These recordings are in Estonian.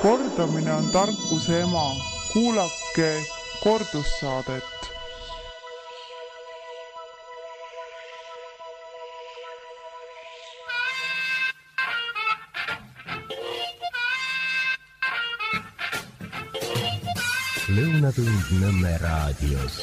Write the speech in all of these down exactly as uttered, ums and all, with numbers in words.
Kordamine on tarkuse ema. Kuulake kordussaadet. Lõunatund Nõmme raadios.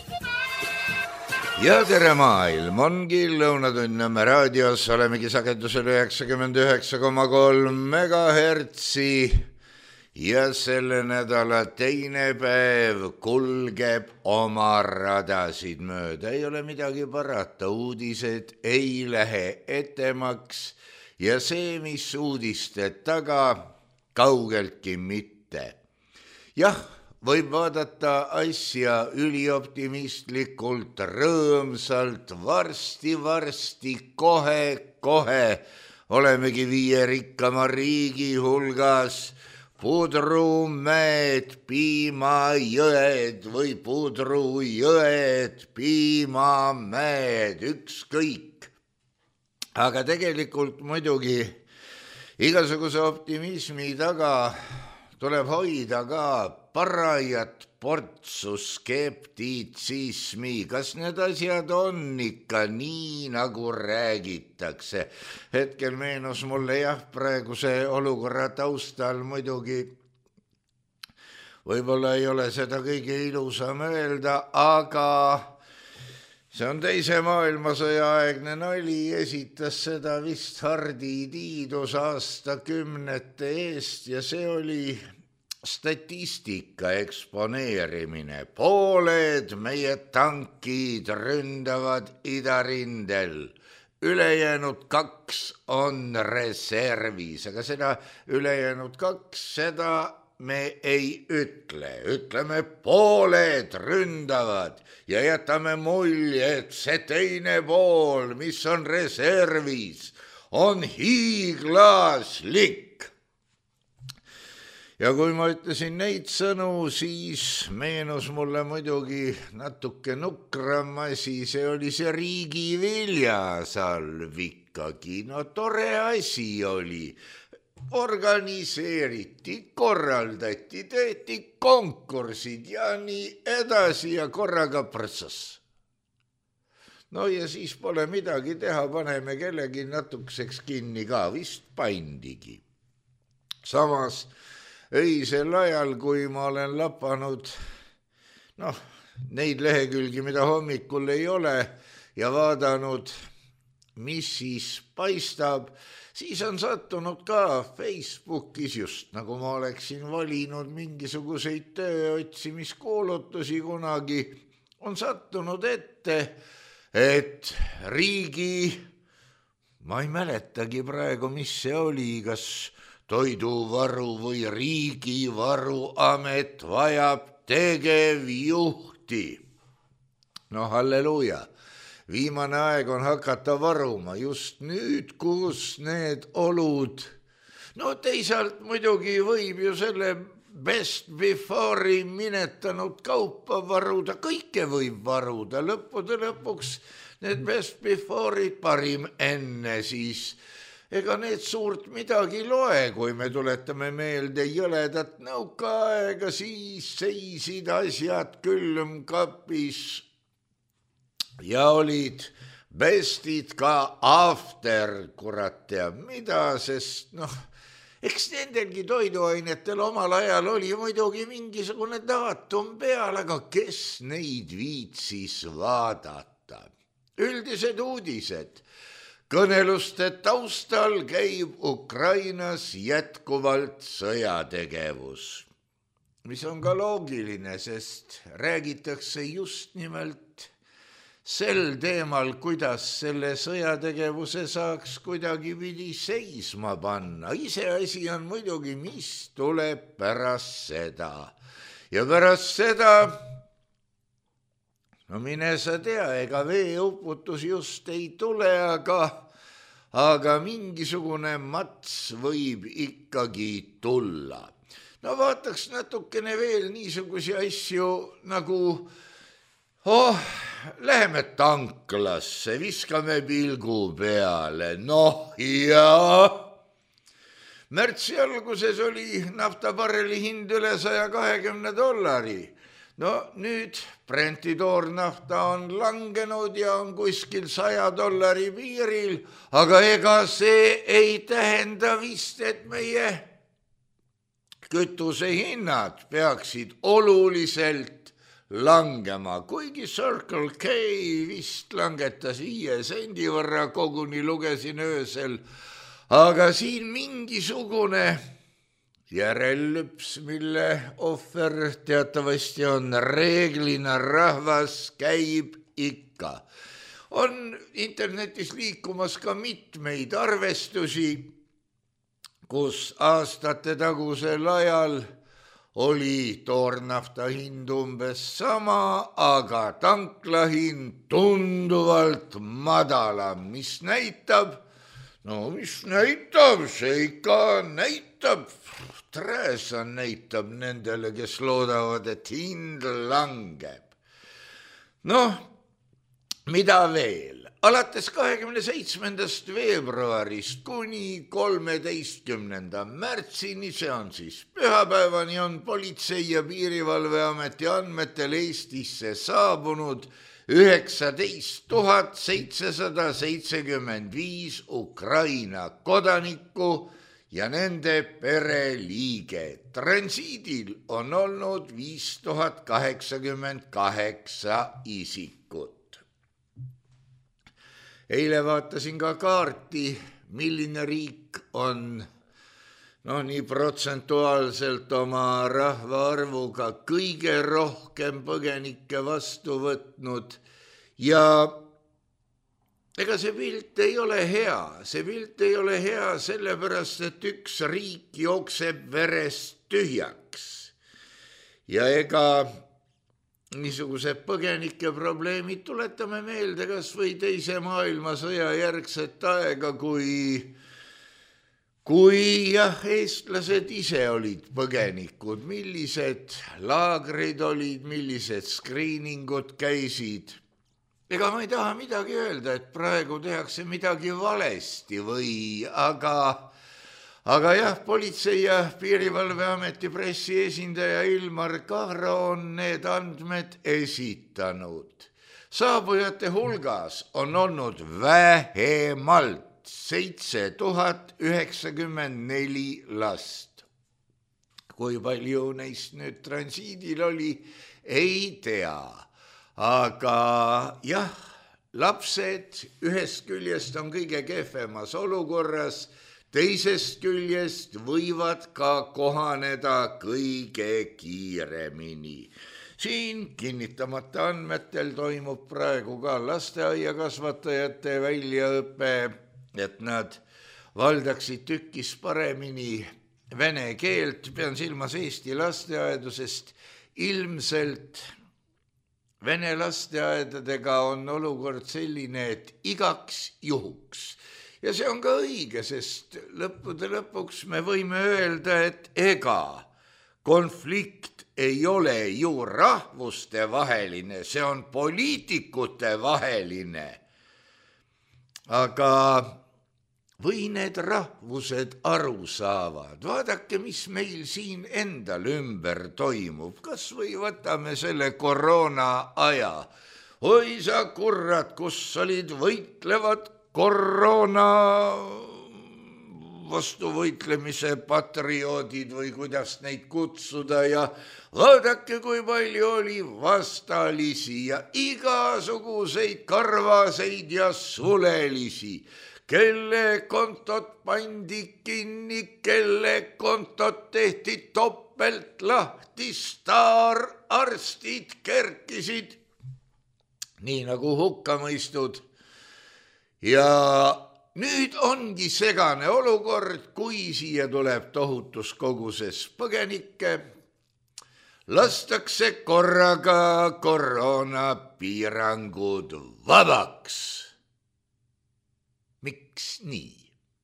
Ja tere maailm, ongi Lõunatund Nõmme raadios, olemegi sagedusel üheksakümmend üheksa koma kolm megahertsi ja selle nädala teine päev kulgeb oma radasid mööda. Ei ole midagi parata, uudised ei lähe etemaks ja see, mis uudiste taga, kaugeltki mitte. Jah, võib vaadata asja ülioptimistlikult, rõõmsalt, varsti-varsti, kohe-kohe olemegi viie rikkama riigi hulgas. Pudrumäed, piimajõed või pudrujõed, piimamäed, ükskõik. Aga tegelikult muidugi igasuguse optimismi taga tuleb hoida ka parajat portsu skeptitsismi. Kas need asjad on ikka nii, nagu räägitakse? Hetkel meenus mulle jah, praeguse olukorra taustal muidugi võib-olla ei ole seda kõige ilusam öelda, aga see on teise maailmasõja aegne nali, esitas seda vist Hardi Tiidus aastakümnete eest ja see oli statistika eksponeerimine. Pooled meie tankid ründavad idarindel, ülejäänud kaks on reservis, aga seda ülejäänud kaks, seda me ei ütle. Ütleme, pooled ründavad ja jätame mulje, et see teine pool, mis on reservis, on hiiglaslik. Ja kui ma ütlesin neid sõnu, siis meenus mulle muidugi natuke nukram asi, see oli see riigi viljasalv ikkagi. No tore asi oli, organiseeriti, korraldati, tehti konkursid ja nii edasi ja korraga prõtsas. No ja siis pole midagi teha, paneme kellegi natukeseks kinni ka, vist pandigi. Samas öisel ajal, kui ma olen lapanud noh, neid lehekülgi, mida hommikul ei ole ja vaadanud, mis siis paistab, siis on sattunud ka Facebookis, just nagu ma oleksin valinud mingisuguseid tööotsimiskuulutusi kunagi, on sattunud ette, et riigi, ma ei mäletagi praegu, mis see oli, kas toiduvaru või riigivaruamet vajab tegevjuhti. No halleluuja, viimane aeg on hakata varuma just nüüd, kus need olud. No teisalt muidugi võib ju selle best before'i minetanud kaupa varuda, kõike võib varuda, lõppude lõpuks need best before'id parim enne siis. Ega need suurt midagi loe, kui me tuletame meelde jõledat nõukaaega, siis seisid asjad külmkapis ja olid bestid ka after, kurat teab mida, sest noh, eks nendelgi toiduainetel omal ajal oli muidugi mingisugune daatum peal, aga kes neid viitsis vaadata? Üldised uudised. Kõneluste taustal käib Ukrainas jätkuvalt sõjategevus, mis on ka loogiline, sest räägitakse just nimelt sel teemal, kuidas selle sõjategevuse saaks kuidagipidi seisma panna. Iseasi on muidugi, mis tuleb pärast seda. Ja pärast seda, no mine sa tea, ega veeuputus just ei tule, aga, aga mingisugune mats võib ikkagi tulla. No vaataks natukene veel niisugusi asju nagu, oh, läheme tanklasse, viskame pilgu peale, noh ja Märtsi alguses oli naftabarreli hind üle saja kahekümne dollari. No nüüd Brenti toornafta on langenud ja on kuskil saja dollari piiril, aga ega see ei tähenda vist, et meie kütusehinnad peaksid oluliselt langema, kuigi Circle K vist langetas viie sendi võrra, koguni lugesin öösel, aga siin mingisugune järellüps, mille ohver teatavasti on reeglina rahvas, käib ikka. On internetis liikumas ka mitmeid arvestusi, kus aastate tagusel ajal oli toornafta hind umbes sama, aga tanklahind tunduvalt madalam, mis näitab, no mis näitab, see ikka näitab, Träsa näitab nendele, kes loodavad, et hind langeb. Noh, mida veel? Alates kahekümne seitsmendast veebruarist kuni kolmeteistkümnenda märtsini, see on siis pühapäevani, on Politsei- ja Piirivalveameti andmetel Eestisse saabunud üheksateist tuhat seitsesada seitsekümmend viis Ukraina kodanikku ja nende pereliige. Transiidil on olnud viis tuhat kaheksakümmend kaheksa isikut. Eile vaatasin ka kaarti, milline riik on no nii protsentuaalselt oma rahvaarvuga kõige rohkem põgenikke vastu võtnud ja ega see pilt ei ole hea, see pilt ei ole hea sellepärast, et üks riik jookseb verest tühjaks ja ega niisugused põgenike probleemid tuletame meelde kas või teise maailmasõja järgset aega, kui Kui jah, eestlased ise olid põgenikud, millised laagrid olid, millised skriiningud käisid. Ega ma ei taha midagi öelda, et praegu tehakse midagi valesti või, aga, aga jah, Politsei- ja Piirivalveameti pressiesindaja Ilmar Kahro on need andmed esitanud. Saabujate hulgas on olnud vähemalt seitse tuhat üheksakümmend neli last. Kui palju neist nüüd transiidil oli, ei tea. Aga jah, lapsed ühest küljest on kõige kehvemas olukorras, teisest küljest võivad ka kohaneda kõige kiiremini. Siin kinnitamata andmetel toimub praegu ka lasteaiakasvatajate väljaõpe, et nad valdaksid tükkis paremini vene keelt, pean silmas Eesti lasteaedu, sest ilmselt vene lasteaedadega on olukord selline, et igaks juhuks. Ja see on ka õige, sest lõppude lõpuks me võime öelda, et ega konflikt ei ole ju rahvuste vaheline, see on poliitikute vaheline. Aga või need rahvused aru saavad, vaadake, mis meil siin endal ümber toimub, kas või võtame selle koroona aja. Oi sa kurrat, kus olid võitlevad koroona vastu võitlemise patrioodid või kuidas neid kutsuda ja vaadake, kui palju oli vastalisi ja igasuguseid karvaseid ja sulelisi, kelle kontot pandi kinni, kelle kontot tehti topelt lahti, staararstid kerkisid, nii nagu hukkamõistud. Ja nüüd ongi segane olukord, kui siia tuleb tohutus koguses põgenikke, lastakse korraga koroonapiirangud vabaks. Miks nii?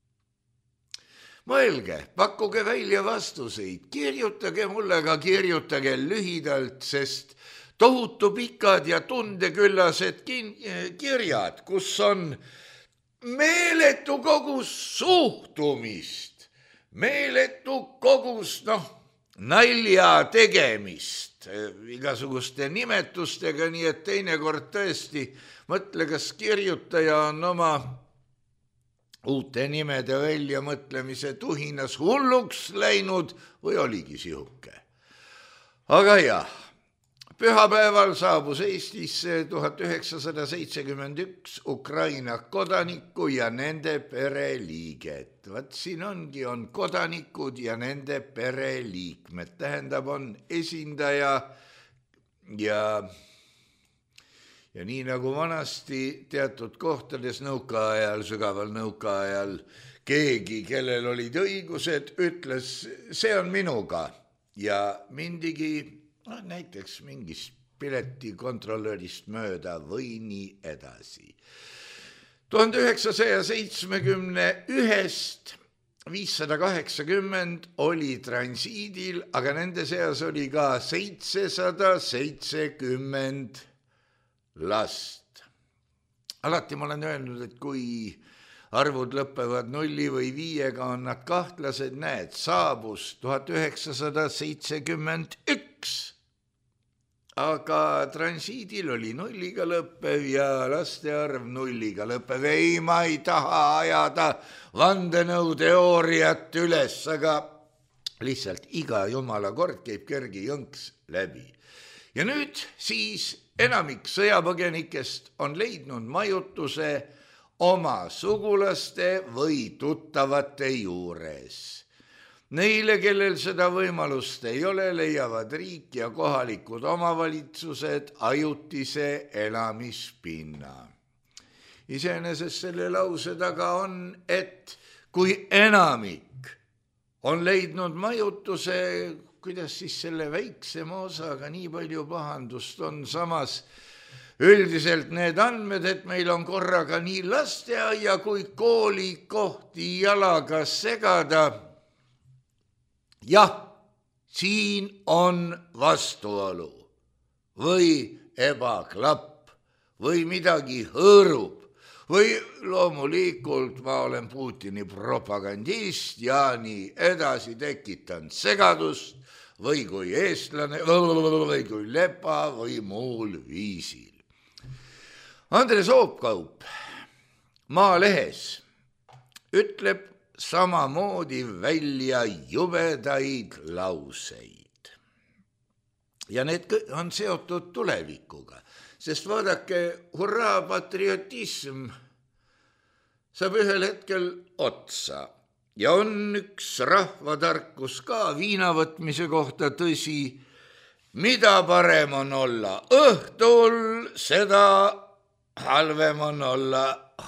Mõelge, pakkuge välja vastuseid, kirjutage mulle, aga kirjutage lühidalt, sest tohutu pikad ja tundeküllased kirjad, kus on meeletu kogus suhtumist meeletu kogus, noh, nalja tegemist igasuguste nimetustega, nii et teinekord tõesti mõtle, kas kirjutaja on oma uute nimede väljamõtlemise tuhinas hulluks läinud või oligi sihuke. Aga jah, pühapäeval saabus Eestisse tuhat üheksasada seitsekümmend üks Ukraina kodanikku ja nende pereliiget. Vat siin ongi, on kodanikud ja nende pereliikmed. Tähendab, on esindaja ja, ja nii nagu vanasti teatud kohtades nõukaajal, sügaval nõukaajal, keegi, kellel olid õigused, ütles, see on minuga ja mindigi no, näiteks mingist piletikontrolörist mööda või nii edasi. tuhande üheksasaja seitsmekümne ühest viissada kaheksakümmend oli transiidil, aga nende seas oli ka seitsesada seitsekümmend last. Alati ma olen öelnud, et kui arvud lõpevad nulli või viiega, on nad kahtlased, näed, saabus tuhat üheksasada seitsekümmend üks. Aga transiidil oli nulliga lõppev ja laste arv nulliga lõppev. Ei, ma ei taha ajada vandenõuteooriat üles, aga lihtsalt iga jumala kord käib kergi jõnks läbi. Ja nüüd siis enamik sõjapõgenikest on leidnud majutuse oma sugulaste või tuttavate juures. Neile, kellel seda võimalust ei ole, leiavad riik ja kohalikud omavalitsused ajutise elamispinna. Iseenesest selle lause taga on, et kui enamik on leidnud majutuse, kuidas siis selle väiksema osaga nii palju pahandust on, samas üldiselt need andmed, et meil on korraga nii lasteaia kui kooli kohti jalaga segada. Jah, siin on vastuolu või ebaklapp või midagi hõõrub või loomulikult ma olen Putini propagandist ja nii edasi, tekitan segadust või kui eestlane või kui lepa või muul viisil. Andres Oopkaup Maalehes ütleb samamoodi välja jubedaid lauseid. Ja need on seotud tulevikuga, sest vaadake, hurraa patriotism saab ühel hetkel otsa ja on üks rahvatarkus ka viinavõtmise kohta, tõsi, mida parem on olla õhtul, seda halvem on olla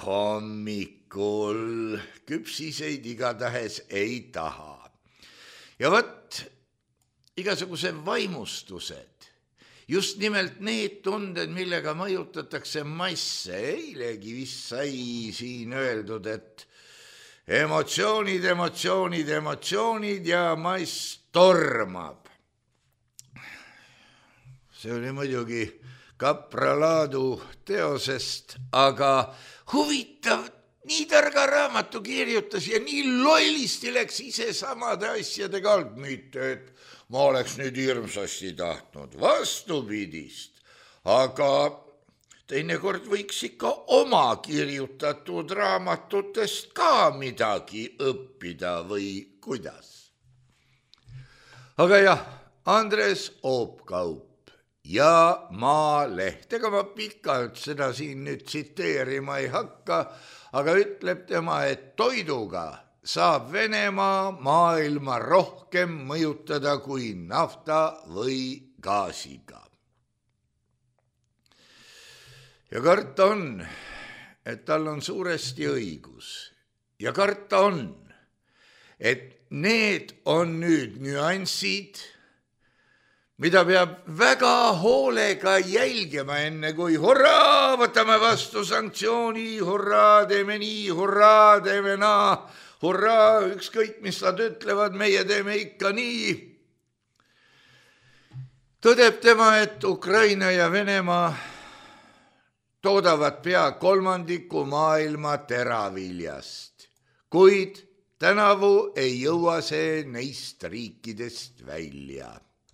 hommikul. Küpsiseid igatahes ei taha. Ja võt, igasuguse vaimustused, just nimelt need tunded, millega mõjutatakse masse. Eilegi vist sai siin öeldud, et emotsioonid, emotsioonid, emotsioonid ja mass tormab. See oli muidugi Kapra Laadu teosest, aga huvitav, nii targa raamatu kirjutas ja nii lollisti läks ise samade asjadega alt, mitte et ma oleks nüüd hirmsasti tahtnud vastupidist, aga teinekord võiks ikka oma kirjutatud raamatutest ka midagi õppida või kuidas. Aga jah, Andres Oopkaup ja Maaleht, ega ma pikalt seda siin nüüd tsiteerima ei hakka, aga ütleb tema, et toiduga saab Venemaa maailma rohkem mõjutada kui nafta või gaasiga. Ja karta on, et tal on suuresti õigus ja karta on, et need on nüüd nüansid, mida peab väga hoolega jälgima enne, kui hurraa, võtame vastu sanktsiooni, hurraa, teeme nii, hurraa, teeme naa, hurraa, ükskõik, mis nad ütlevad, meie teeme ikka nii. Tõdeb tema, et Ukraina ja Venemaa toodavad pea kolmandiku maailma teraviljast, kuid tänavu ei jõua see neist riikidest välja.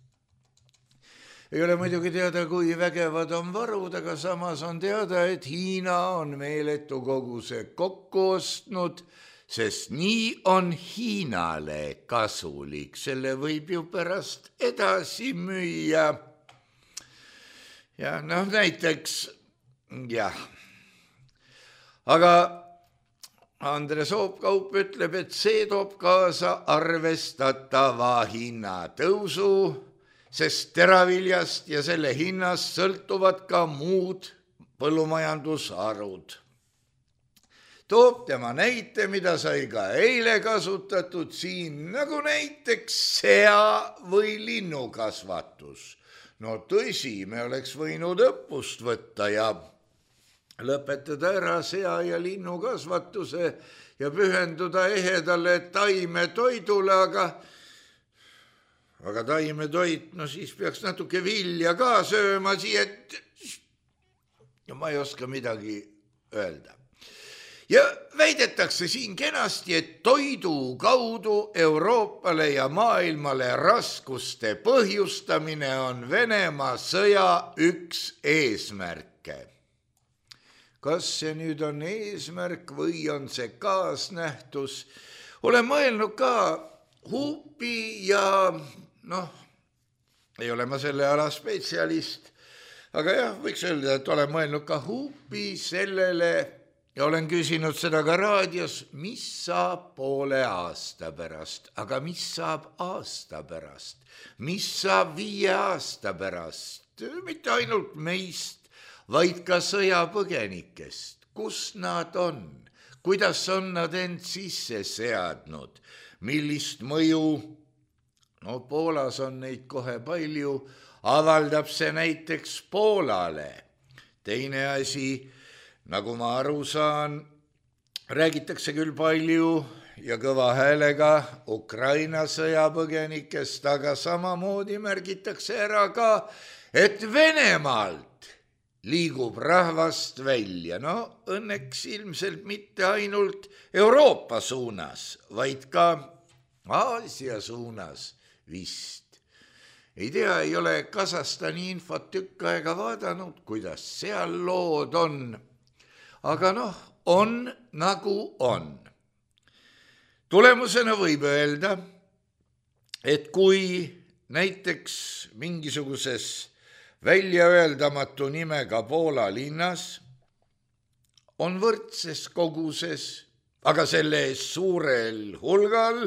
Ei ole muidugi teada, kui vägevad on varud, aga samas on teada, et Hiina on meeletu koguse kokku ostnud, sest nii on Hiinale kasulik. Selle võib ju pärast edasi müüa. Ja noh, näiteks, jah. Aga Andres Oopkaup ütleb, et see toob kaasa arvestatava hinnatõusu, sest teraviljast ja selle hinnast sõltuvad ka muud põllumajandusharud. Toob tema näite, mida sai ka eile kasutatud siin, nagu näiteks sea- või linnukasvatus. No tõsi, me oleks võinud õppust võtta ja lõpetada ära sea- ja linnukasvatuse ja pühenduda ehedale taimetoidule, aga Aga taimetoit, no siis peaks natuke vilja ka sööma, et ja ma ei oska midagi öelda. Ja väidetakse siin kenasti, et toidu kaudu Euroopale ja maailmale raskuste põhjustamine on Venemaa sõja üks eesmärke. Kas see nüüd on eesmärk või on see kaasnähtus? Olen mõelnud ka huupi ja noh, ei ole ma selle ala spetsialist, aga jah, võiks öelda, et olen mõelnud ka huupi sellele ja olen küsinud seda ka raadios, mis saab poole aasta pärast, aga mis saab aasta pärast, mis saab viie aasta pärast, mitte ainult meist, vaid ka sõjapõgenikest, kus nad on, kuidas on nad end sisse seadnud, millist mõju, no Poolas on neid kohe palju, avaldab see näiteks Poolale. Teine asi, nagu ma aru saan, räägitakse küll palju ja kõva häälega Ukraina sõjapõgenikest, aga samamoodi märgitakse ära ka, et Venemaalt liigub rahvast välja. No õnneks ilmselt mitte ainult Euroopa suunas, vaid ka Aasia suunas vist. Ei tea, ei ole Kasahstani infot tükk aega vaadanud, kuidas seal lood on. Aga noh, on nagu on. Tulemusena võib öelda, et kui näiteks mingisuguses väljaöeldamatu nimega Poola linnas on võrdses koguses, aga selle suurel hulgal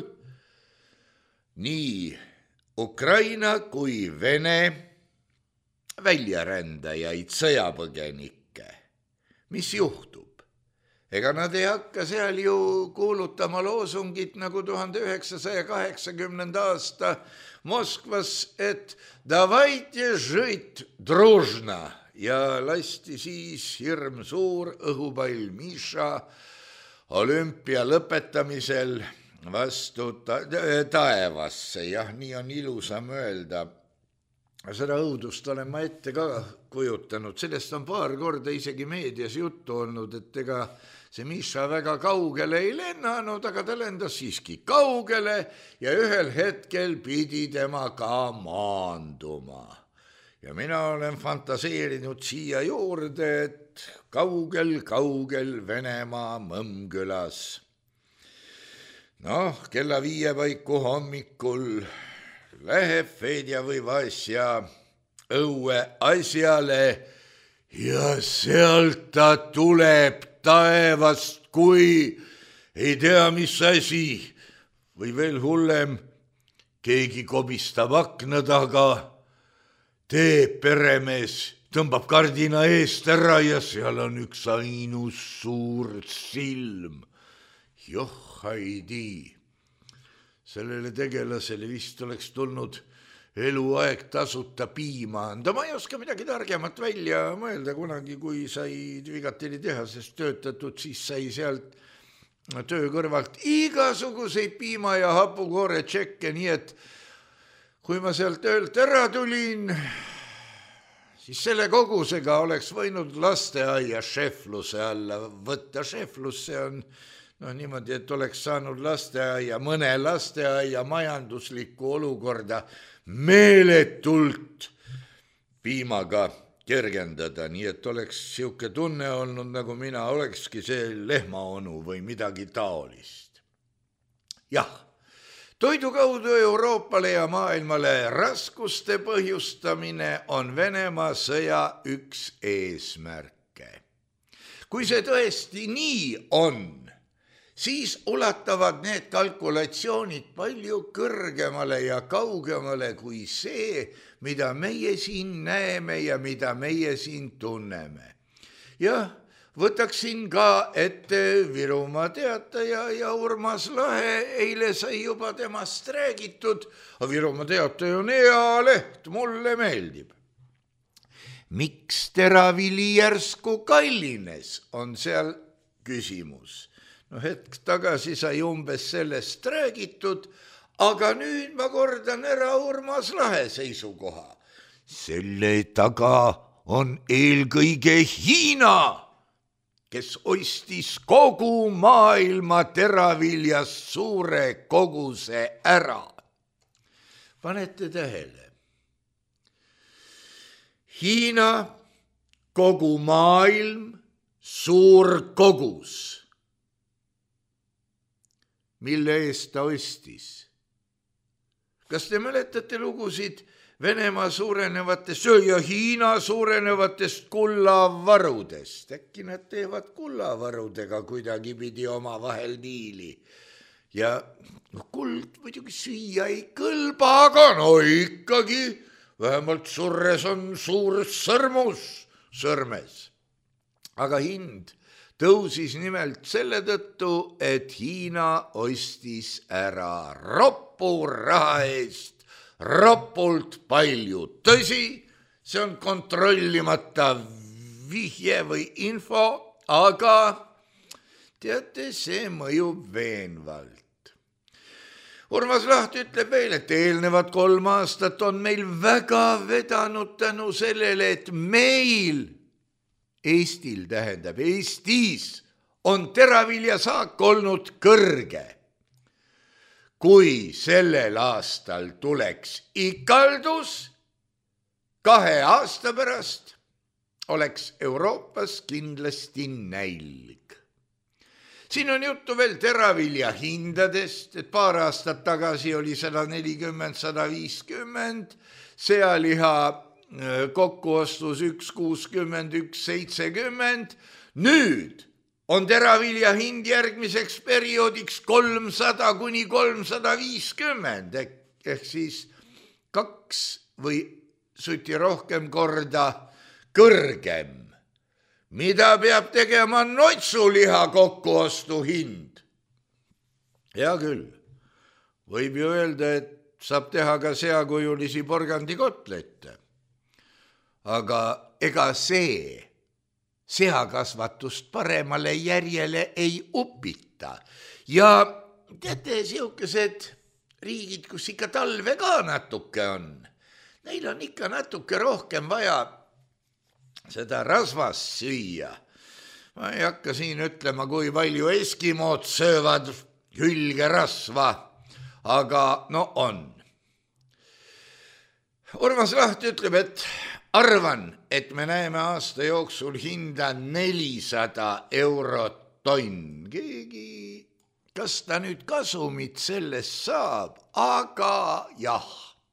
nii Ukraina kui Vene väljarändajaid, sõjapõgenikke. Mis juhtub? Ega nad ei hakka seal ju kuulutama loosungit nagu tuhande üheksasaja kaheksakümnenda aasta Moskvas, et davайте жить дружно ja lasti siis hirm suur õhupall Miša olümpia lõpetamisel vastu ta- taevasse. Jah, nii on ilusam öelda. Seda õudust olen ma ette ka kujutanud. Sellest on paar korda isegi meedias juttu olnud, et ega see Miša väga kaugele ei lennanud, aga ta lendas siiski kaugele ja ühel hetkel pidi tema ka maanduma. Ja mina olen fantaseerinud siia juurde, et kaugel-kaugel Venemaa Mõmmkülas. Noh, kella viie paiku hommikul läheb Fedja või Vasja õue asjale ja sealt ta tuleb taevast, kui ei tea, mis asi. Või veel hullem, keegi kobistab akna taga, teeb peremees, tõmbab kardina eest ära ja seal on üks ainus suur silm. Joh, Haidi. Sellele tegelasele vist oleks tulnud eluaeg tasuta piima anda. Ma ei oska midagi targemat välja mõelda. Kunagi, kui sai Vigatini tehasest töötatud, siis sai sealt töö kõrvalt igasuguseid piima- ja hapukoore tšekke, nii et kui ma sealt töölt ära tulin, siis selle kogusega oleks võinud lasteaia šefluse alla võtta. Šeflus, see on no niimoodi, et oleks saanud lasteaia, mõne lasteaia majanduslikku olukorda meeletult piimaga kergendada, nii et oleks siuke tunne olnud, nagu mina olekski see lehmaonu või midagi taolist. Jah, toidu kaudu Euroopale ja maailmale raskuste põhjustamine on Venemaa sõja üks eesmärke. Kui see tõesti nii on, siis ulatavad need kalkulatsioonid palju kõrgemale ja kaugemale kui see, mida meie siin näeme ja mida meie siin tunneme. Jah, võtaksin ka ette Virumaa Teataja ja Urmas Lahe, eile sai juba temast räägitud, aga Virumaa Teataja on hea leht, mulle meeldib. Miks teravili järsku kallines, on seal küsimus. No hetk tagasi sai umbes sellest räägitud, aga nüüd ma kordan ära Urmas Lahe seisukoha. Selle taga on eelkõige Hiina, kes ostis kogu maailma teraviljast suure koguse ära. Panete tähele? Hiina, kogu maailm, suur kogus. Mille eest ta ostis? Kas te mäletate lugusid Venemaa suurenevatest ja Hiina suurenevatest kullavarudest? Äkki nad teevad kullavarudega kuidagi pidi oma vahel diili. Ja no, kuld muidugi süüa ei kõlba, aga no ikkagi vähemalt surres on suur sõrmus sõrmes. Aga hind tõusis nimelt selle tõttu, et Hiina ostis ära roppu raha eest, ropult palju. Tõsi, see on kontrollimata vihje või info, aga teate, see mõjub veenvalt. Urmas Laht ütleb veel, et eelnevad kolm aastat on meil väga vedanud tänu sellele, et meil Eestil tähendab, Eestis on teraviljasaak olnud kõrge. Kui sellel aastal tuleks ikaldus, kahe aasta pärast oleks Euroopas kindlasti nälg. Siin on juttu veel teravilja hindadest, et paar aastat tagasi oli sada nelikümmend, sada viiskümmend, sealiha kokkuostus üks kuuskümmend, üks seitsekümmend. Nüüd on teravilja hind järgmiseks perioodiks kolmsada kuni kolmsada viiskümmend, ehk siis kaks või suti rohkem korda kõrgem. Mida peab tegema notsuliha kokkuostu hind? Hea küll, võib ju öelda, et saab teha ka seakujulisi porgandikotlette. Aga ega see seakasvatust paremale järjele ei upita. Ja teate, siukesed riigid, kus ikka talve ka natuke on, neil on ikka natuke rohkem vaja seda rasvast süüa. Ma ei hakka siin ütlema, kui palju eskimood söövad hülgerasva, aga no on. Urmas Laht ütleb, et arvan, et me näeme aasta jooksul hinda nelisada eurot tonn. Keegi, kas ta nüüd kasumit sellest saab? Aga jah.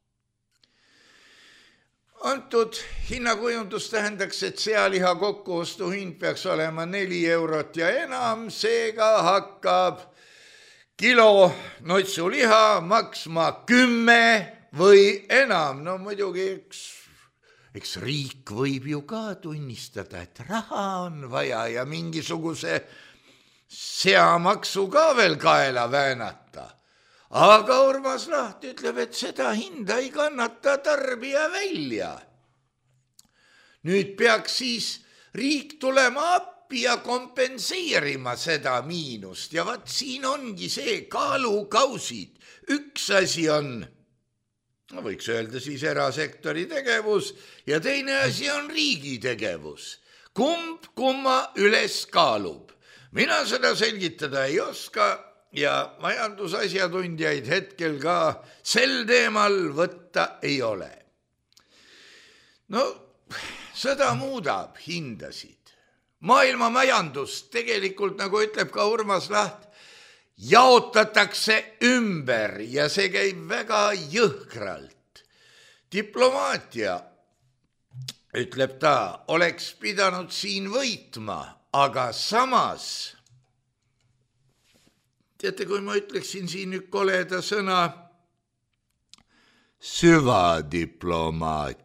Antud hinnakujundus tähendaks, et sealiha kokkuostu hind peaks olema neli eurot ja enam, seega hakkab kilo notsuliha maksma kümme või enam. No muidugi, eks, eks riik võib ju ka tunnistada, et raha on vaja ja mingisuguse seamaksu ka veel kaela väänata. Aga Urmas Laht ütleb, et seda hinda ei kannata tarbija välja. Nüüd peaks siis riik tulema appi ja kompenseerima seda miinust. Ja vaat siin ongi see kaalukausid. Üks asi on, no võiks öelda siis erasektori tegevus ja teine asi on riigi tegevus. Kumb kumma üles kaalub? mina seda selgitada ei oska ja majandusasjatundjaid hetkel ka sel teemal võtta ei ole. No, seda muudab hindasid. Maailma majandus tegelikult, nagu ütleb ka Urmas Laht, jaotatakse ümber ja see käib väga jõhkralt. Diplomaatia, ütleb ta, oleks pidanud siin võitma, aga samas, teate, kui ma ütleksin siin üks koleda sõna, süvadiplomaatia,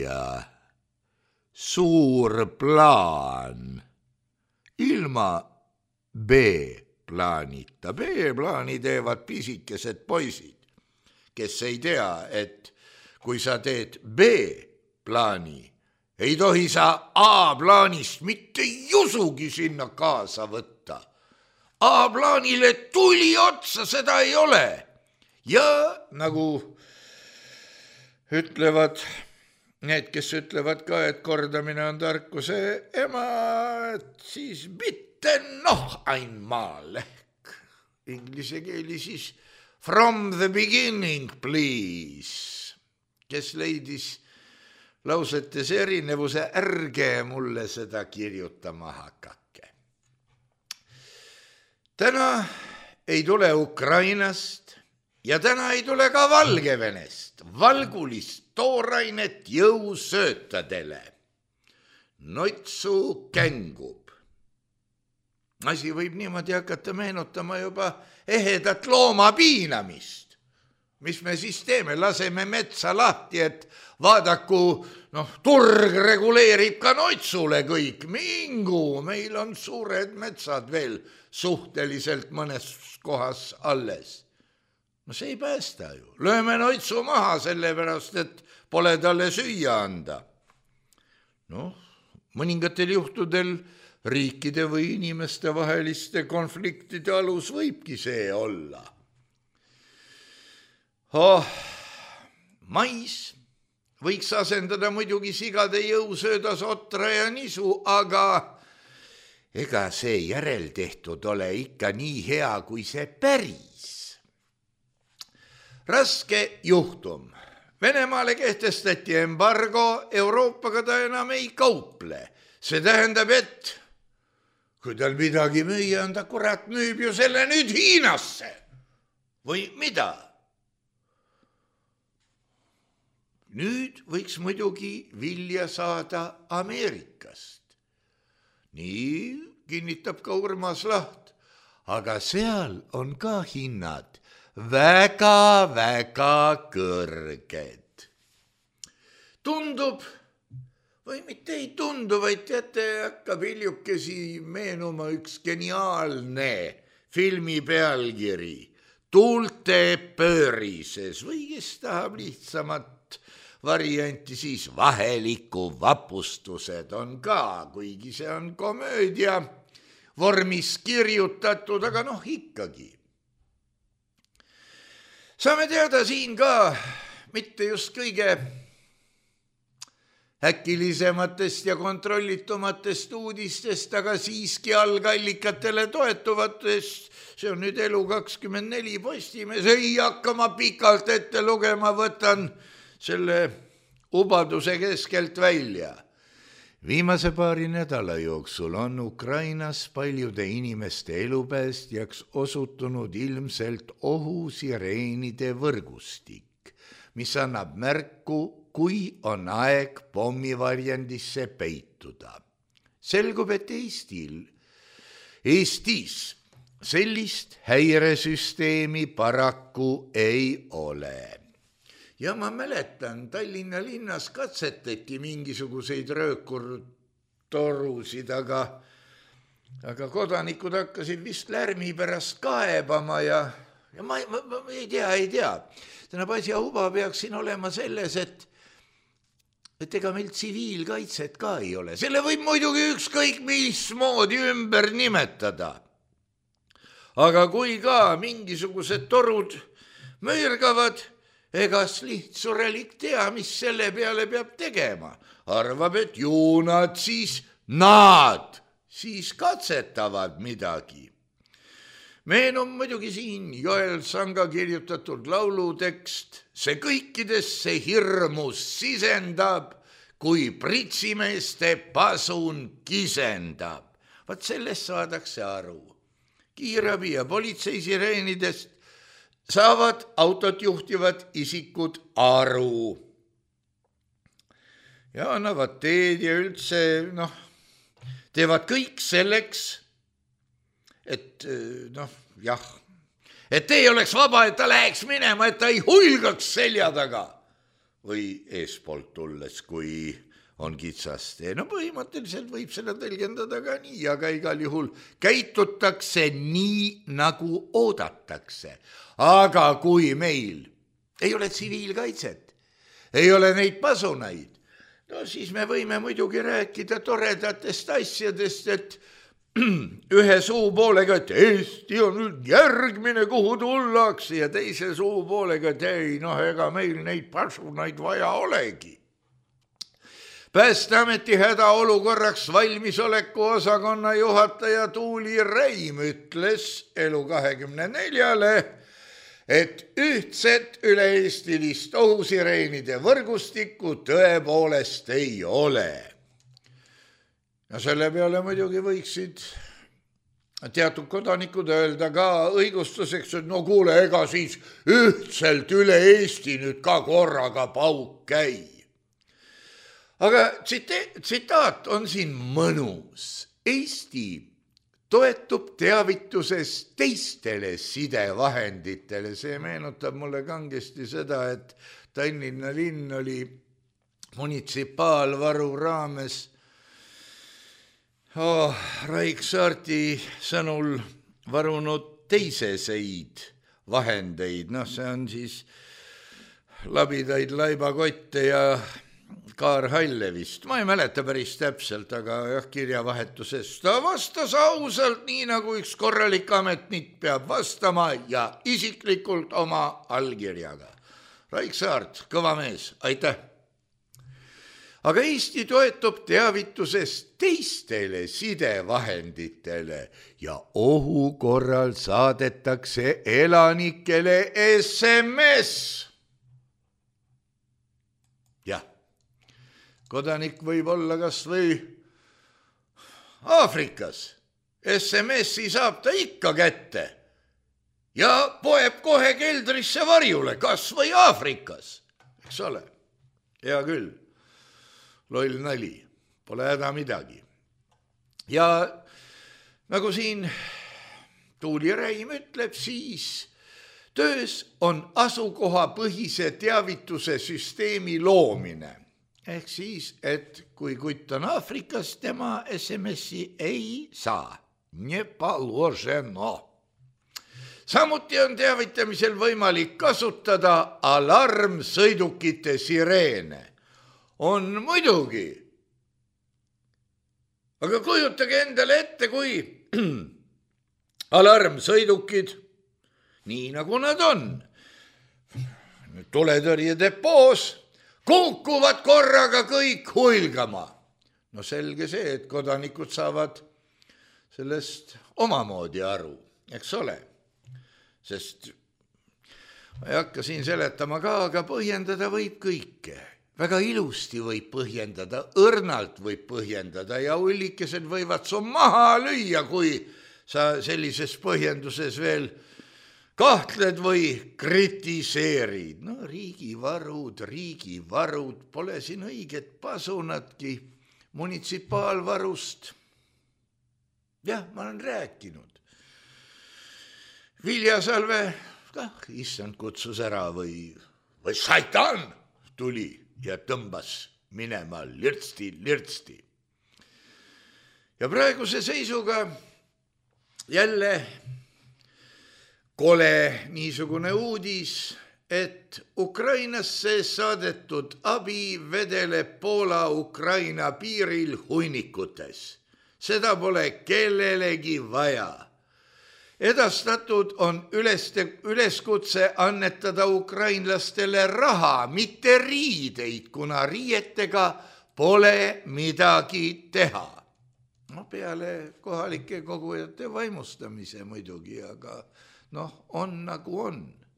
suur plaan, ilma B-plaanita. B-plaani teevad pisikesed poisid, kes ei tea, et kui sa teed B-plaani, ei tohi sa A-plaanist mitte jusugi sinna kaasa võtta. A-plaanile tuli otsa, seda ei ole. Ja nagu ütlevad need, kes ütlevad ka, et kordamine on tarkuse ema, et siis bitte noh einmal ehk inglise keeli siis from the beginning, please. Kes leidis lausetes erinevuse, ärge mulle seda kirjutama hakake. Täna ei tule Ukrainast ja täna ei tule ka Valgevenest valgulist toorainet jõusöötadele. Noitsu kängub. Asi võib niimoodi hakata meenutama juba ehedat looma piinamist. Mis me siis teeme? Laseme metsa lahti, et vaadaku, noh, turg reguleerib ka noitsule kõik. Mingu, meil on suured metsad veel suhteliselt mõnes kohas alles. No see ei päästa ju. Lööme noitsu maha sellepärast, et pole talle süüa anda. Noh, mõningatel juhtudel riikide või inimeste vaheliste konfliktide alus võibki see olla. Oh, mais võiks asendada muidugi sigade jõusöödas otra ja nisu, aga ega see järeltehtud ole ikka nii hea kui see päris. Raske juhtum. Venemaale kehtestati embargo, Euroopaga ta enam ei kauple. See tähendab, et kui tal midagi müüa on, ta kurat müüb ju selle nüüd Hiinasse. Või mida? Nüüd võiks muidugi vilja saada Ameerikast. Nii kinnitab ka Urmas Laht, aga seal on ka hinnad väga-väga kõrged. Tundub, või mitte ei tundu, vaid teate, hakkab hiljukesi meenuma üks geniaalne filmi pealkiri Tuulte pöörises või kes tahab lihtsamat varianti, siis Vaheliku vapustused on ka, kuigi see on komöödia vormis kirjutatud, aga noh ikkagi. Saame teada siin ka mitte just kõige äkilisematest ja kontrollitumatest uudistest, aga siiski algallikatele toetuvatest. See on nüüd Elu kakskümmend neli Postimees, ei hakka ma pikalt ette lugema, võtan selle ubaduse keskelt välja. Viimase paari nädala jooksul on Ukrainas paljude inimeste elupäästjaks osutunud ilmselt ohusireenide võrgustik, mis annab märku, kui on aeg pommivarjendisse peituda. Selgub, et Eestil, Eestis sellist häiresüsteemi paraku ei ole. Ja ma mäletan, Tallinna linnas katsetati mingisuguseid röökurtorusid, aga, aga kodanikud hakkasid vist lärmi pärast kaebama ja, ja ma, ma, ma ei tea, ei tea. Täna asja huba peaks siin olema selles, et, et ega meil tsiviilkaitset ka ei ole. Selle võib muidugi ükskõik mismoodi ümber nimetada. Aga kui ka mingisugused torud möörgavad, egas lihtsurelik tea, mis selle peale peab tegema. Arvab, et ju nad siis, nad siis katsetavad midagi. Meil on muidugi siin Joel Sanga kirjutatud laulutekst, see kõikidesse hirmus sisendab, kui pritsimeeste pasun kisendab. Vaat sellest saadakse aru. Kiirabi ja politsei sireenidest saavad autot juhtivad isikud aru. Ja annavad teed ja üldse, noh, teevad kõik selleks, et noh, jah, et ei oleks vaba, et ta läheks minema, et ta ei hulgaks selja taga või eespoolt tulles, kui on kitsastee. No põhimõtteliselt võib seda tõlgendada ka nii, aga igal juhul käitutakse nii, nagu oodatakse. Aga kui meil ei ole tsiviilkaitset, ei ole neid pasunaid, no siis me võime muidugi rääkida toredatest asjadest, et ühe suupoolega, et Eesti on nüüd järgmine, kuhu tullakse, ja teise suupoolega, et ei, noh, ega meil neid pasunaid vaja olegi. Päästeameti hädaolukorraks valmisoleku osakonna juhataja Tuuli Reim ütles Elu kahekümne neljale, et ühtset üle-eestilist ohusireenide võrgustikku tõepoolest ei ole. Ja selle peale muidugi võiksid teatud kodanikud öelda ka õigustuseks, et no kuule, ega siis ühtselt üle Eesti nüüd ka korraga pauk käi. Aga tsitaat on siin mõnus. Eesti toetub teavituses teistele sidevahenditele. See meenutab mulle kangesti seda, et Tallinna linn oli munitsipaalvaru raames Oh, Raik Saarti sõnul varunud teiseseid vahendeid, noh see on siis labidaid laibakotte ja kaarhalle vist, ma ei mäleta päris täpselt, aga jah, kirjavahetuses ta vastas ausalt, nii nagu üks korralik ametnik peab vastama ja isiklikult oma allkirjaga. Raik Saart, kõva mees, aitäh! Aga Eesti toetub teavituses teistele sidevahenditele ja ohu korral saadetakse elanikele S M S. Jah, kodanik võib olla kas või Aafrikas. S M S-i saab ta ikka kätte ja poeb kohe keldrisse varjule, kas või Aafrikas. Eks ole, hea küll. Loll nali, pole häda midagi. Ja nagu siin Tuuli Reim ütleb, siis töös on asukohapõhise teavituse süsteemi loomine. Ehk siis, et kui kutt on Aafrikas, tema S M S-i ei saa. Не положено. Samuti on teavitamisel võimalik kasutada alarmsõidukite sireene. On muidugi. Aga kujutage endale ette, kui alarmsõidukid, nii nagu nad on, tuletõrje depoos, kukuvad korraga kõik huilgama. No selge see, et kodanikud saavad sellest omamoodi aru, eks ole. Sest ma ei hakka siin seletama ka, aga põhjendada võib kõike. Väga ilusti võib põhjendada, õrnalt võib põhjendada ja ullikesed võivad su maha lüüa, kui sa sellises põhjenduses veel kahtled või kritiseerid. No riigivarud, riigivarud, pole siin õiget pasunatki munitsipaalvarust. Jah, ma olen rääkinud. Viljasalve, kah, issand kutsus ära või, või saitan tuli ja tõmbas minema lirtsti, lirtsti. Ja praeguse seisuga jälle kole niisugune uudis, et Ukrainasse saadetud abi vedeleb Poola-Ukraina piiril hunnikutes. Seda pole kellelegi vaja. Edastatud on üleskutse annetada ukrainlastele raha, mitte riideid, kuna riietega pole midagi teha. no peale kohalike kogujate vaimustamise muidugi, aga noh, on nagu on.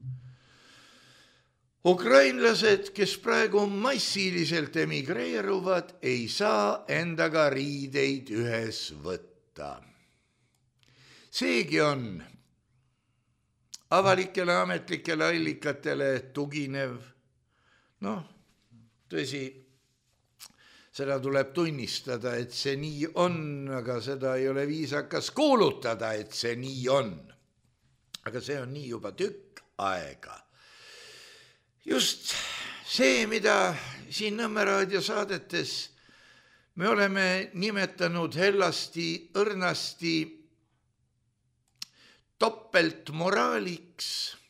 Ukrainlased, kes praegu massiliselt emigreeruvad, ei saa endaga riideid ühes võtta. Seegi on avalikele ametlikele allikatele tuginev. Noh, tõsi, seda tuleb tunnistada, et see nii on, aga seda ei ole viisakas kuulutada, et see nii on. Aga see on nii juba tükk aega. Just see, mida siin Nõmme raadio saadetes me oleme nimetanud hellasti, õrnasti topeltmoraaliks,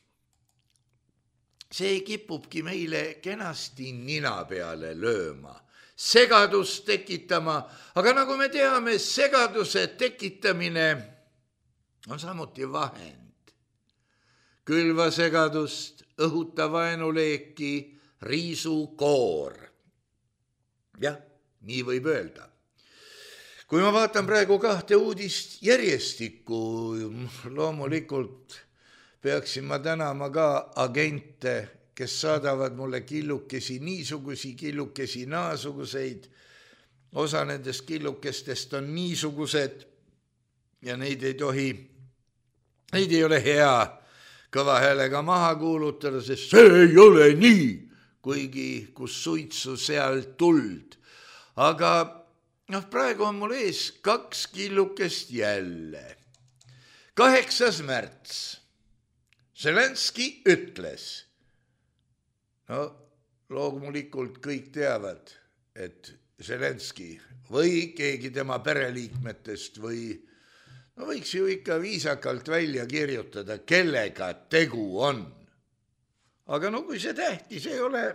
see kipubki meile kenasti nina peale lööma, segadust tekitama, aga nagu me teame, segaduse tekitamine on samuti vahend. Külva segadust, õhuta vaenuleeki, riisu koor. Jah, nii võib öelda. Kui ma vaatan praegu kahte uudist järjestikku, loomulikult peaksin ma tänama ka agente, kes saadavad mulle killukesi niisugusi, killukesi naasuguseid. Osa nendest killukestest on niisugused ja neid ei tohi, neid ei ole hea kõva häälega maha kuulutada, sest see ei ole nii, kuigi kus suitsu seal tuld. Aga noh, praegu on mul ees kaks killukest jälle. kaheksas märts. Zelenski ütles. No, loomulikult kõik teavad, et Zelenski või keegi tema pereliikmetest või no võiks ju ikka viisakalt välja kirjutada, kellega tegu on. Aga no kui see tähtis ei ole,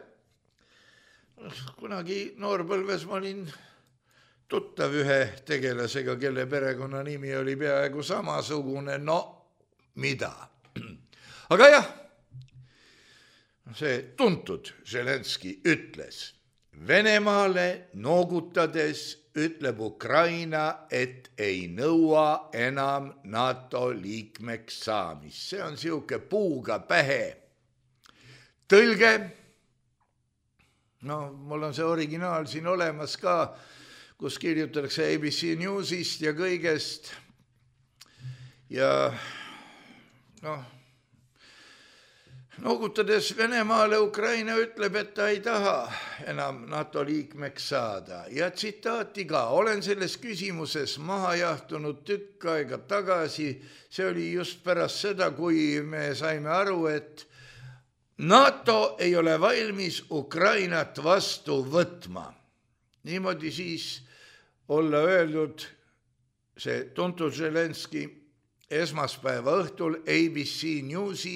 kunagi noorpõlves ma olin tuttav ühe tegelasega, kelle perekonna nimi oli peaaegu samasugune, no mida. Aga jah, see tuntud Zelenski ütles, Venemaale noogutades ütleb Ukraina, et ei nõua enam NATO liikmeks saamist. See on siuke puuga pähe tõlge. No, mul on see originaal siin olemas ka, kus kirjutatakse A B C Newsist ja kõigest. Ja noh, noogutades Venemaale Ukraina ütleb, et ta ei taha enam NATO liikmeks saada. Ja tsitaati ka, olen selles küsimuses maha jahtunud tükk aega tagasi. See oli just pärast seda, kui me saime aru, et NATO ei ole valmis Ukrainat vastu võtma. Niimoodi siis olla öeldud see tuntud Zelenski esmaspäeva õhtul A B C Newsi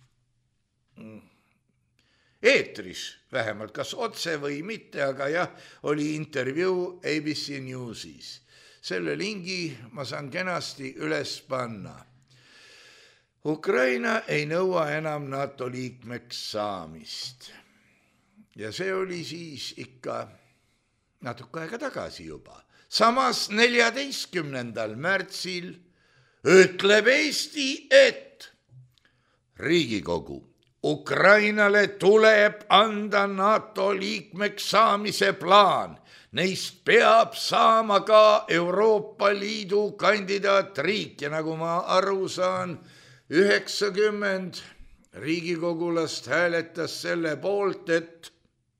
eetris, vähemalt kas otse või mitte, aga jah, oli intervjuu A B C Newsis. Selle lingi ma saan kenasti üles panna. Ukraina ei nõua enam NATO liikmeks saamist. Ja see oli siis ikka natuke aega tagasi juba. Samas neljateistkümnendal märtsil ütleb Eesti, et Riigikogu Ukrainale tuleb anda NATO liikmeks saamise plaan. Neist peab saama ka Euroopa Liidu kandidaatriik ja nagu ma aru saan, üheksakümmend riigikogulast hääletas selle poolt, et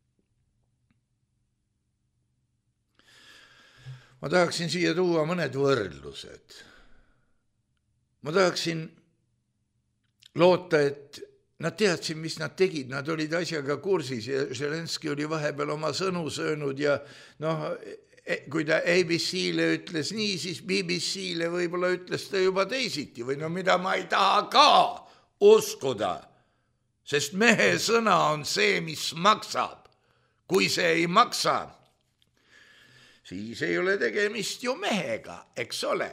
ma tahaksin siia tuua mõned võrdlused. Ma tahaksin loota, et nad teadsid, mis nad tegid, nad olid asjaga kursis ja Zelenski oli vahepeal oma sõnu söönud ja noh, kui ta A B C-le ütles nii, siis B B C-le võib-olla ütles ta juba teisiti või no mida ma ei taha ka uskuda, sest mehe sõna on see, mis maksab. Kui see ei maksa, siis ei ole tegemist ju mehega, eks ole.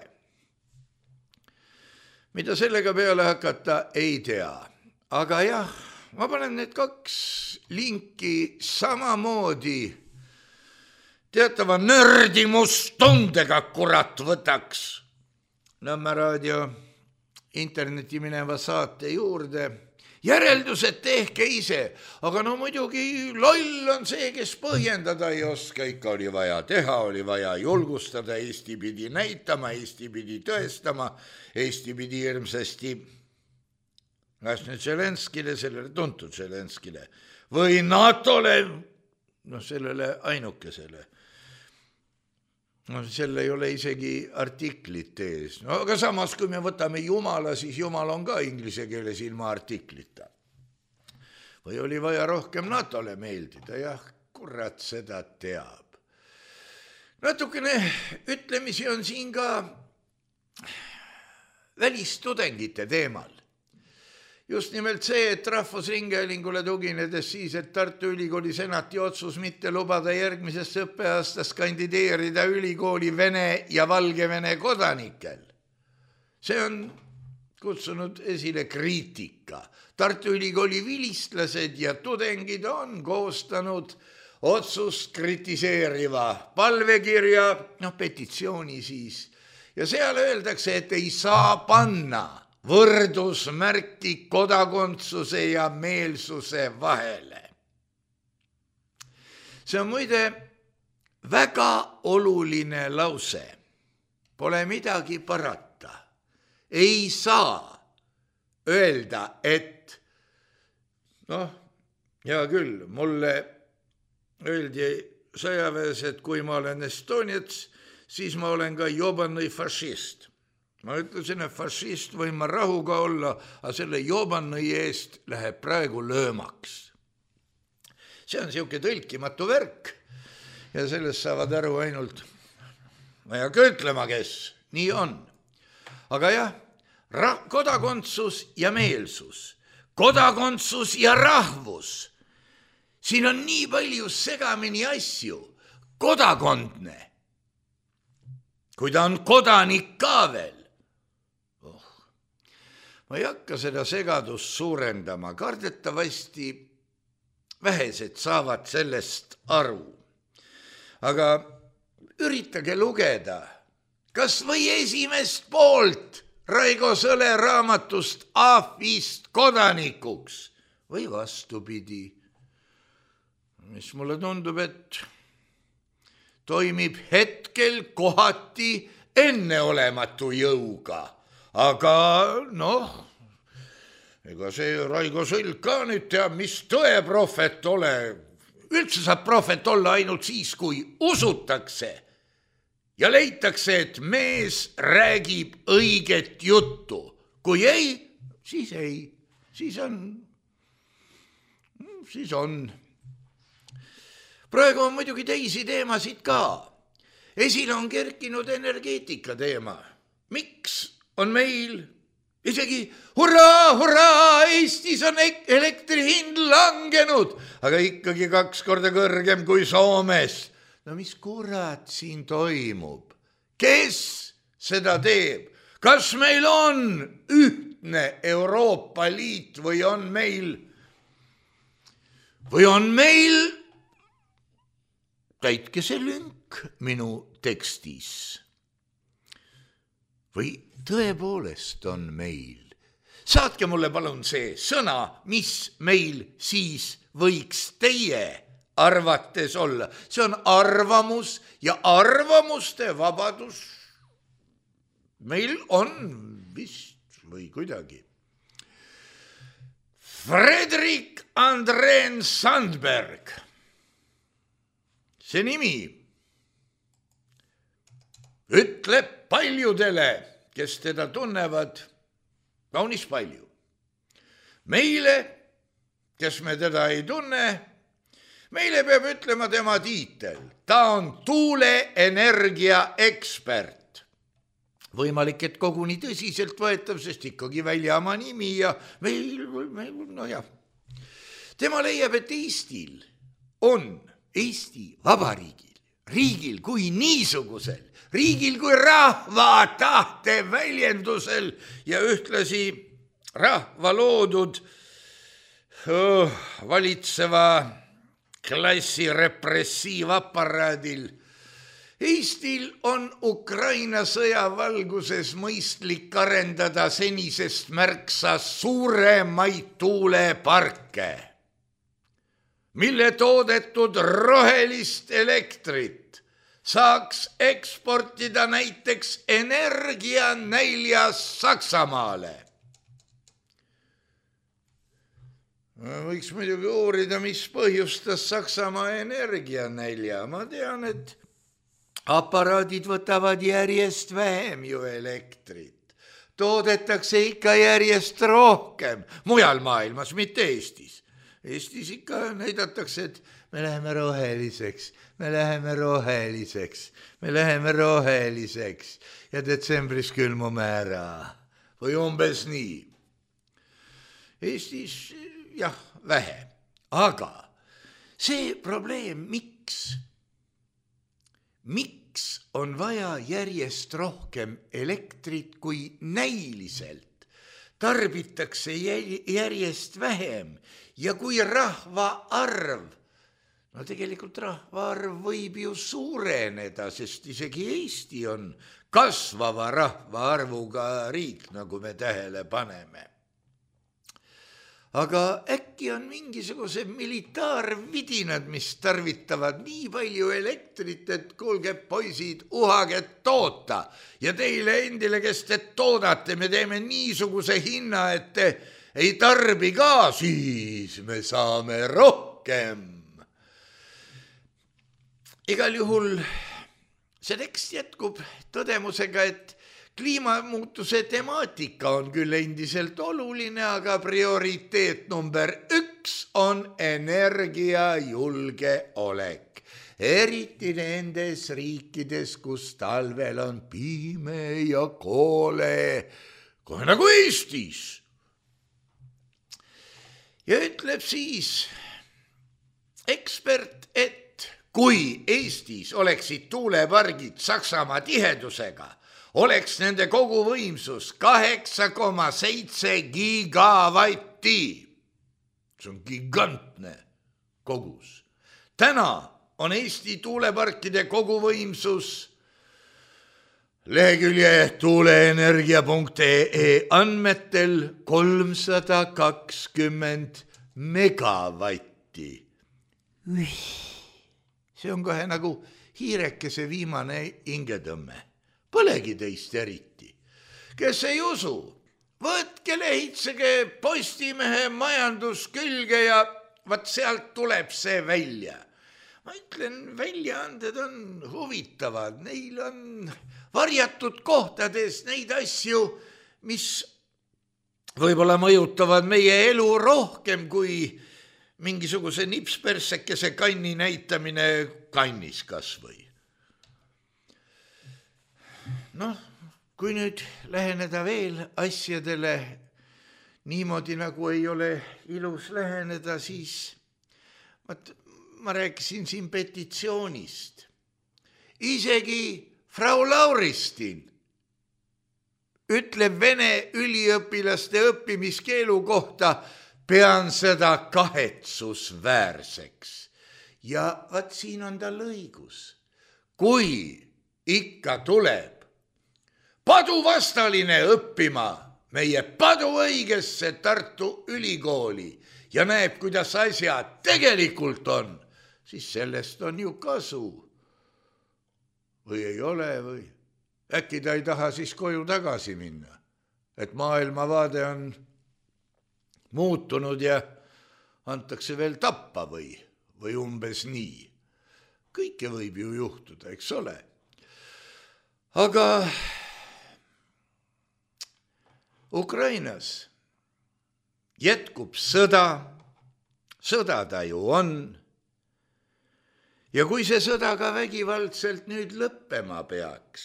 Mida sellega peale hakata, ei tea. Aga jah, ma panen need kaks linki samamoodi teatava nördimustundega kurat võtaks Nõmme raadio interneti mineva saate juurde. Järeldused tehke ise, aga no muidugi loll on see, kes põhjendada ei oska, ikka oli vaja teha, oli vaja julgustada, Eesti pidi näitama, Eesti pidi tõestama, Eesti pidi hirmsasti, kas nüüd Zelenskile, sellele tuntud Zelenskile, või NATOle, noh sellele ainukesele. No selle ei ole isegi artiklit ees. No aga samas, kui me võtame Jumala, siis Jumal on ka inglise keeles ilma artiklita. Või oli vaja rohkem NATOle meeldida? Jah, kurat seda teab. Natukene ütlemisi on siin ka välistudengite teemal. Just nimelt see, et Rahvusringhäälingule tuginedes siis, et Tartu Ülikooli senati otsus mitte lubada järgmisest õppeaastast kandideerida ülikooli Vene ja Valgevene kodanikel. See on kutsunud esile kriitika. Tartu Ülikooli vilistlased ja tudengid on koostanud otsust kritiseeriva palvekirja, noh petitsiooni siis, ja seal öeldakse, et ei saa panna võrdusmärki kodakondsuse ja meelsuse vahele. See on muide väga oluline lause. Pole midagi parata. Ei saa öelda, et noh, hea küll, mulle öeldi sõjaväes, et kui ma olen estoniats, siis ma olen ka jobannõi fašist. Ma ütlesin, et fašist võin ma rahuga olla, aga selle jobannõi eest läheb praegu löömaks. See on siuke tõlkimatu värk ja sellest saavad aru ainult, ma ei hakka ütlema, kes, nii on. Aga jah, ra- kodakondsus ja meelsus, kodakondsus ja rahvus. Siin on nii palju segamini asju. Kodakondne, kui ta on kodanik ka veel. Ma ei hakka seda segadust suurendama, kardetavasti vähesed saavad sellest aru. Aga üritage lugeda, kas või esimest poolt Raigo Sõle raamatust Ahvist kodanikuks või vastupidi, mis mulle tundub, et toimib hetkel kohati enneolematu jõuga. Aga noh, ega see Raigo Sõll ka nüüd teab, mis tõe prohvet ole. Üldse saab prohvet olla ainult siis, kui usutakse ja leitakse, et mees räägib õiget juttu. Kui ei, siis ei. Siis on, siis on. Praegu on muidugi teisi teemasid ka. Esile on kerkinud energeetika teema. Miks on meil isegi hurraa, hurraa, Eestis on elektri hind langenud, aga ikkagi kaks korda kõrgem kui Soomes. No mis kurat siin toimub? Kes seda teeb? Kas meil on ühtne Euroopa Liit või on meil, või on meil, täitke see lünk minu tekstis, või tõepoolest on meil. Saatke mulle palun see sõna, mis meil siis võiks teie arvates olla. See on arvamus ja arvamuste vabadus. Meil on vist või kuidagi. Fredrik Andreen Sandberg. See nimi ütleb paljudele, kes teda tunnevad, kaunis palju. Meile, kes me teda ei tunne, meile peab ütlema tema tiitel. Ta on tuuleenergia ekspert. Võimalik, et koguni tõsiselt võetav, sest ikkagi välja oma nimi ja meil, meil no jah. Tema leiab, et Eestil on Eesti Vabariigil, riigil kui niisugusel, riigil kui rahva tahte väljendusel ja ühtlasi rahva loodud oh, valitseva S-klassi repressiivaparaadil. Eestil on Ukraina sõja valguses mõistlik arendada senisest märksa suuremaid tuuleparke, mille toodetud rohelist elektrit saaks eksportida näiteks energianäljas Saksamaale. Võiks muidugi uurida, mis põhjustas Saksamaa energianälja. Ma tean, et aparaadid võtavad järjest vähem ju elektrit. Toodetakse ikka järjest rohkem. Mujal maailmas, mitte Eestis. Eestis ikka näidatakse, et me läheme roheliseks, me läheme roheliseks, me läheme roheliseks ja detsembris külmume ära. Või umbes nii. Eestis jah, vähe. Aga see probleem, miks? Miks on vaja järjest rohkem elektrit, kui näiliselt tarbitakse järjest vähem ja kui rahva arv, no tegelikult rahva arv võib ju suureneda, sest isegi Eesti on kasvava rahva arvuga riik, nagu me tähele paneme. Aga äkki on mingisugused militaarvidinad, mis tarvitavad nii palju elektrit, et kuulge poisid, uhage toota. Ja teile endile, kes te toodate, me teeme niisuguse hinna, et te ei tarbi ka, siis me saame rohkem. Igal juhul see tekst jätkub tõdemusega, et kliimamuutuse temaatika on küll endiselt oluline, aga prioriteet number üks on energiajulgeolek. Eriti nendes riikides, kus talvel on piime ja koole, kohe nagu Eestis. Ja ütleb siis ekspert, et kui Eestis oleksid tuulepargid Saksamaa tihedusega, oleks nende koguvõimsus kaheksa koma seitse gigavatti. See on gigantne kogus. Täna on Eesti tuuleparkide koguvõimsus lehekülje tuuleenergia punkt ee andmetel kolmsada kakskümmend megavatti. See on kohe nagu hiirekese viimane hingetõmme. Polegi teist eriti. Kes ei usu, võtke lehitsege Postimehe majanduskülge ja vaat sealt tuleb see välja. Ma ütlen, väljaanded on huvitavad, neil on varjatud kohtades neid asju, mis võib-olla mõjutavad meie elu rohkem kui mingisuguse nipspersekese kanni näitamine kannis kas või. Noh, kui nüüd läheneda veel asjadele niimoodi, nagu ei ole ilus läheneda, siis vaat, ma rääkisin siin petitsioonist. Isegi Frau Lauristin ütleb vene üliõpilaste õppimiskeelu kohta, pean seda kahetsusväärseks. Ja vaat siin on tal õigus. Kui ikka tuleb paduvastaline õppima meie paduõigesse Tartu ülikooli ja näeb, kuidas asjad tegelikult on, siis sellest on ju kasu. Või ei ole või? Äkki ta ei taha siis koju tagasi minna, et maailmavaade on muutunud ja antakse veel tappa või, või umbes nii. Kõike võib ju juhtuda, eks ole. Aga Ukrainas jätkub sõda, sõda ta ju on, ja kui see sõda ka vägivaldselt nüüd lõppema peaks,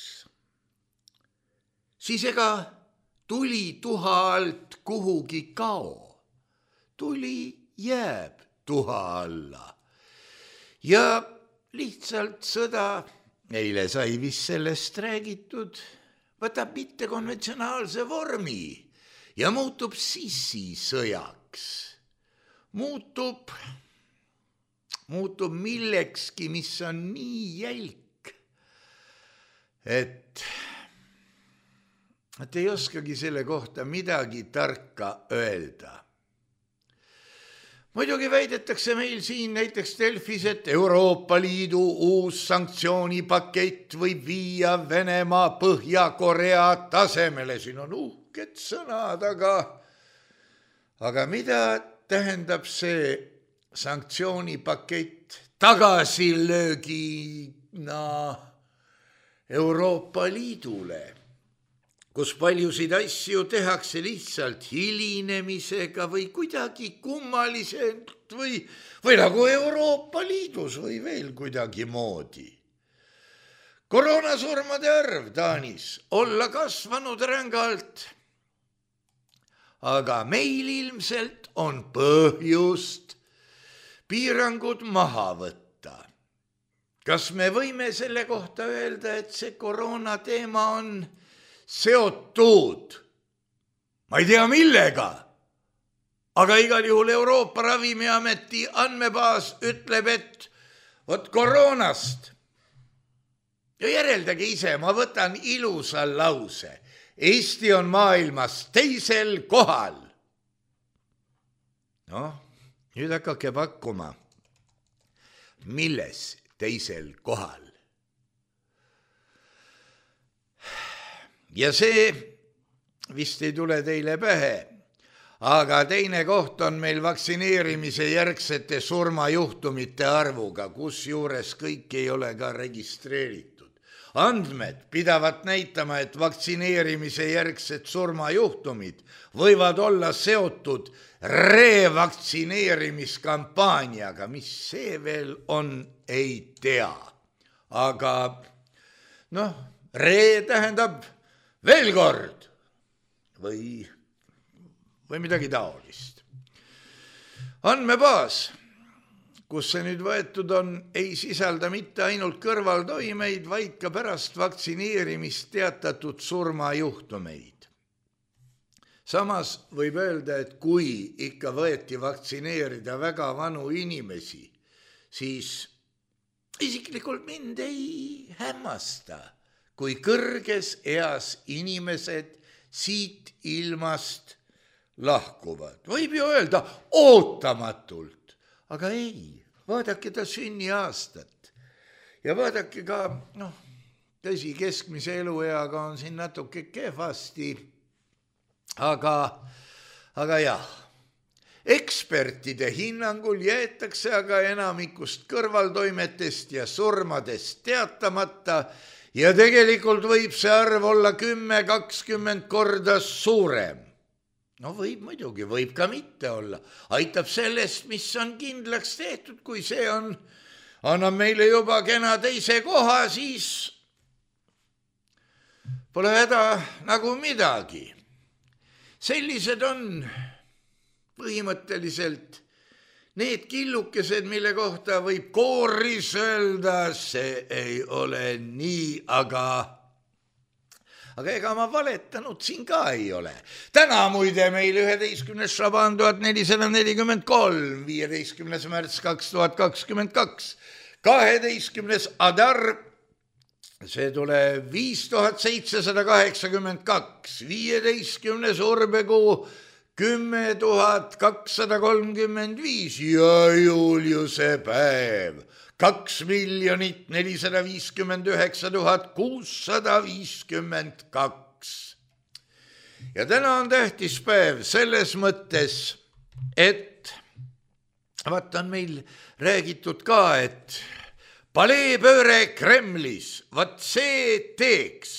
siis ega tuli tuha alt kuhugi kao, tuli jääb tuha alla ja lihtsalt sõda, eile sai vist sellest räägitud, võtab mittekonventsionaalse vormi ja muutub sissisõjaks. Muutub muutub millekski, mis on nii jälk, et, et ei oskagi selle kohta midagi tarka öelda. Muidugi väidetakse meil siin näiteks Delfis, et Euroopa Liidu uus sanktsioonipakett võib viia Venemaa Põhja-Korea tasemele. Siin on uhked sõnad, aga, aga mida tähendab see sanktsioonipakett tagasilöögina Euroopa Liidule, kus paljusid asju tehakse lihtsalt hilinemisega või kuidagi kummaliselt või, või nagu Euroopa Liidus või veel kuidagi moodi. Koroonasurmade arv Taanis olla kasvanud rängalt, aga meil ilmselt on põhjust piirangud maha võtta. Kas me võime selle kohta öelda, et see koroona teema on seotud, ma ei tea millega, aga igal juhul Euroopa Ravimiameti andmebaas ütleb, et vot koroonast. Ja järeldage ise, ma võtan ilusa lause. Eesti on maailmas teisel kohal. Noh, nüüd hakake pakkuma, milles teisel kohal. Ja see vist ei tule teile pähe, aga teine koht on meil vaktsineerimise järgsete surmajuhtumite arvuga, kus juures kõik ei ole ka registreeritud. Andmed pidavat näitama, et vaktsineerimise järgsed surmajuhtumid võivad olla seotud revaktsineerimiskampaaniaga, mis see veel on, ei tea. Aga noh, re tähendab veel kord või, või midagi taolist. Andmebaas, kus see nüüd võetud on, ei sisalda mitte ainult kõrvaltoimeid, vaid ka pärast vaktsineerimist teatatud surmajuhtumeid. Samas võib öelda, et kui ikka võeti vaktsineerida väga vanu inimesi, siis isiklikult mind ei hämmasta, kui kõrges eas inimesed siit ilmast lahkuvad. Võib ju öelda ootamatult, aga ei, vaadake ta sünniaastat ja vaadake ka, noh, tõsi, keskmise elueaga on siin natuke kehvasti, aga, aga jah, ekspertide hinnangul jäetakse aga enamikust kõrvaltoimetest ja surmadest teatamata. Ja tegelikult võib see arv olla kümme kakskümmend korda suurem. No võib muidugi, võib ka mitte olla. Aitab sellest, mis on kindlaks tehtud, kui see on, annab meile juba kena teise koha, siis pole häda nagu midagi. Sellised on põhimõtteliselt need killukesed, mille kohta võib kooris öelda, see ei ole nii, aga, aga ega ma valetanud siin ka ei ole. Täna muide meil üheteistkümnes Šaban tuhat nelisada nelikümmend kolm, viieteistkümnes märts kaks tuhat kakskümmend kaks, kaheteistkümnes Adar, see tuleb viis tuhat seitsesada kaheksakümmend kaks, viieteistkümnes Urbekuu, kümme tuhat kakssada kolmkümmend viis ja Juliuse päev, kaks miljonit nelisada viiskümmend üheksa tuhat kuussada viiskümmend kaks. Ja täna on tähtis päev selles mõttes, et vaat on meil räägitud ka, et paleepööre Kremlis, vaat see teeks.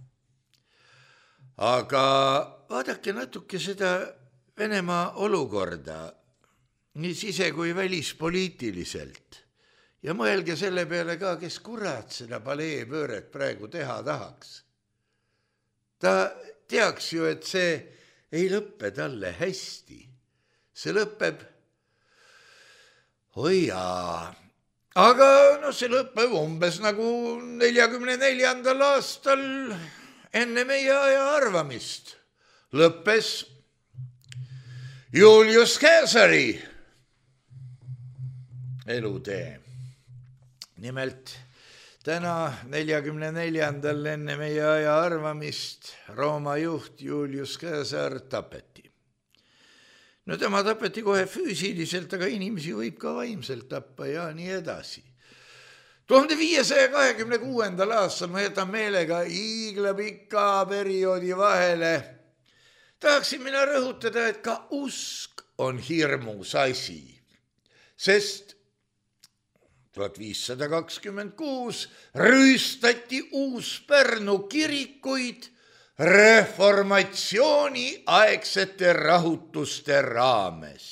Aga vaadake natuke seda Venemaa olukorda nii sise- kui välispoliitiliselt ja mõelge selle peale ka, kes kurat seda paleepööret praegu teha tahaks. Ta teaks ju, et see ei lõppe talle hästi. See lõpeb, oi jaa, aga no see lõpeb umbes nagu neljakümne neljandal aastal enne meie aja arvamist. Lõppes Julius Caesari elutee. Nimelt täna neljakümne neljandal enne meie aja arvamist Rooma juht Julius Caesar tapeti. No tema tapeti kohe füüsiliselt, aga inimesi võib ka vaimselt tappa ja nii edasi. tuhande viiesaja kahekümne kuuendal aastal, ma jätan meelega hiigla pika perioodi vahele, tahaksin mina rõhutada, et ka usk on hirmus asi, sest tuhat viissada kakskümmend kuus rüüstati Uus-Pärnu kirikuid reformatsiooni aegsete rahutuste raames.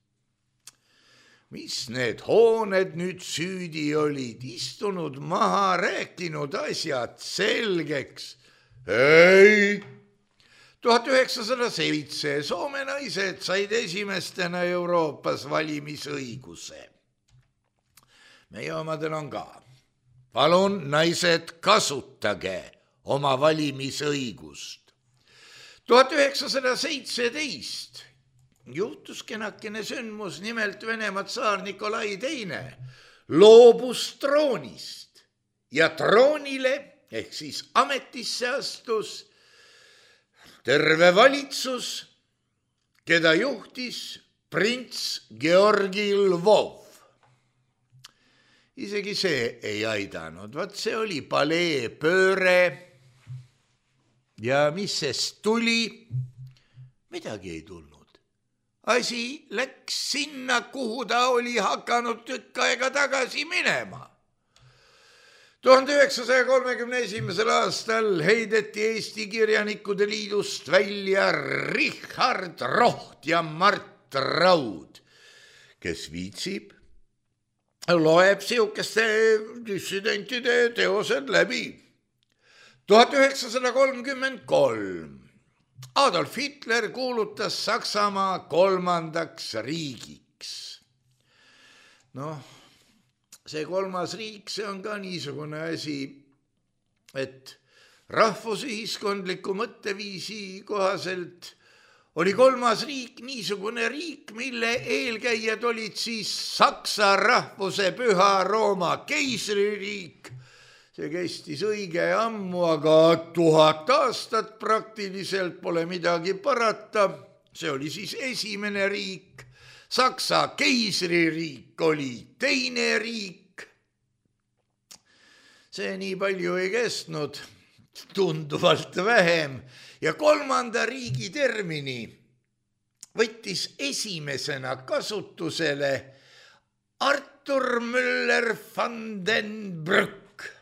Mis need hooned nüüd süüdi olid, istunud maha, rääkinud asjad selgeks? Ei! tuhat üheksasada seitse Soome naised said esimestena Euroopas valimisõiguse. Meie omadel on ka. Palun, naised, kasutage oma valimisõigust. tuhat üheksasada seitseteist juhtus kenakene sündmus, nimelt Venemaa tsaar Nikolai teine loobus troonist ja troonile ehk siis ametisse astus terve valitsus, keda juhtis prints Georgi Lvov. Isegi see ei aidanud, vaat see oli paleepööre ja mis sest tuli, midagi ei tulnud. Asi läks sinna, kuhu ta oli hakanud tükk aega tagasi minema. tuhande üheksasaja kolmekümne esimesel aastal heideti Eesti Kirjanikude Liidust välja Richard Roht ja Mart Raud, kes viitsib, loeb siukeste dissidentide teosed läbi. tuhat üheksasada kolmkümmend kolm Adolf Hitler kuulutas Saksamaa kolmandaks riigiks. Noh, see kolmas riik, see on ka niisugune asi, et rahvusühiskondliku mõtteviisi kohaselt oli kolmas riik niisugune riik, mille eelkäijad olid siis Saksa rahvuse Püha Rooma keisririik. See kestis õige ammu, aga tuhat aastat praktiliselt pole midagi parata. See oli siis esimene riik. Saksa keisririik oli teine riik. See nii palju ei kestnud, tunduvalt vähem. Ja kolmanda riigi termini võttis esimesena kasutusele Arthur Müller van den Brück.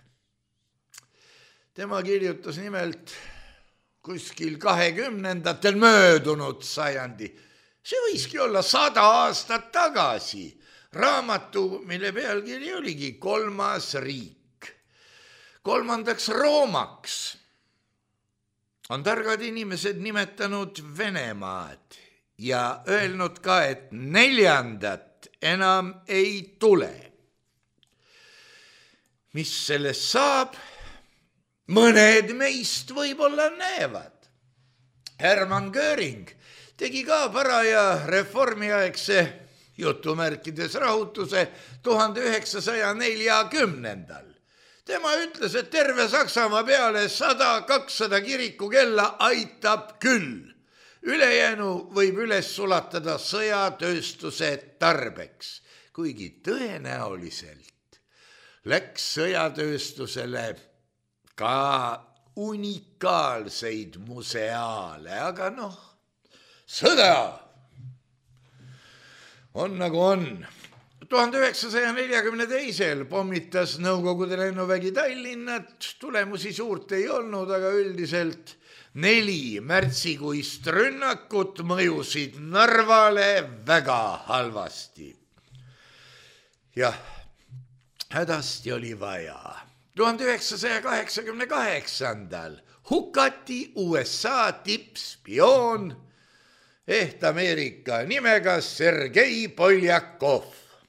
Tema kirjutas nimelt kuskil kahekümnendatel möödunud sajandi. See võiski olla sada aastat tagasi. Raamatu, mille pealkiri oligi Kolmas riik. Kolmandaks Roomaks on targad inimesed nimetanud Venemaad ja öelnud ka, et neljandat enam ei tule. Mis sellest saab? Mõned meist võib-olla näevad. Hermann Göring tegi ka paraja reformiaegse jutumärkides rahutuse tuhande üheksasaja neljakümnendal. Tema ütles, et terve Saksamaa peale sada kakssada kirikukella aitab küll. Ülejäänu võib üles sulatada sõjatööstuse tarbeks, kuigi tõenäoliselt läks sõjatööstusele ka unikaalseid museaale, aga noh, sõda on nagu on. tuhande üheksasaja neljakümne teisel pommitas Nõukogude lennuvägi Tallinnat, tulemusi suurt ei olnud, aga üldiselt neli märtsikuist rünnakut mõjusid Narvale väga halvasti. Jah, hädasti oli vaja. tuhande üheksasaja kaheksakümne kaheksandal hukati U S A tippspioon ehk Ameerika nimega Sergei Poljakov.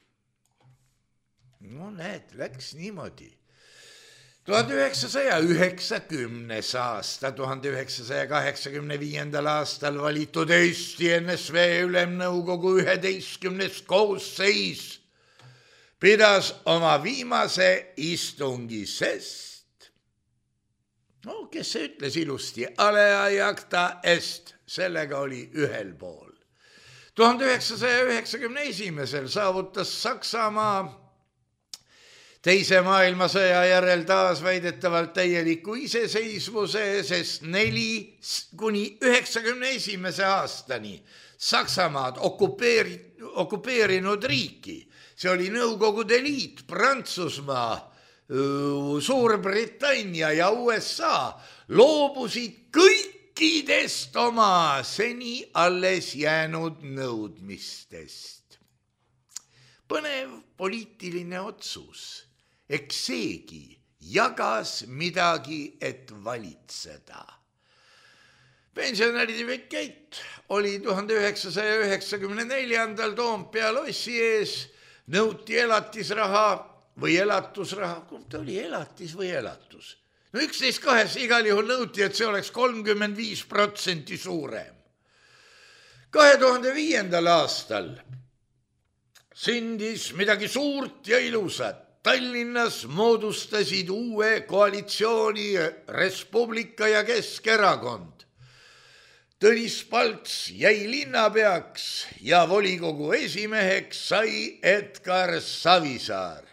No näed, läks niimoodi. tuhande üheksasaja üheksakümnes aasta, tuhande üheksasaja kaheksakümne viiendal aastal valitud Eesti N S V Ülemnõukogu üheteistkümnes koosseis pidas oma viimase istungi, sest no kes see ütles ilusti, alea jagta est, sellega oli ühel pool. tuhande üheksasaja üheksakümne esimesel saavutas Saksamaa teise maailmasõja järel taas väidetavalt täieliku iseseisvuse, sest neli kuni üheksakümne esimese aastani Saksamaad okupeeri, okupeerinud riiki, see oli Nõukogude Liit, Prantsusmaa, Suurbritannia ja U S A, loobusid kõikidest oma seni alles jäänud nõudmistest. Põnev poliitiline otsus, eks seegi jagas midagi, et valitseda. Pensionäride vikkeit oli tuhande üheksasaja üheksakümne neljandal Toompea lossi ees, nõuti elatisraha või elatusraha, kumb ta oli, elatis või elatus? No üksteist kahes igal juhul nõuti, et see oleks kolmkümmend viis protsenti suurem. kahe tuhande viiendal aastal sündis midagi suurt ja ilusat. Tallinnas moodustasid uue koalitsiooni Res Publica ja Keskerakond. Tõnis Palts jäi linnapeaks ja volikogu esimeheks sai Edgar Savisaar.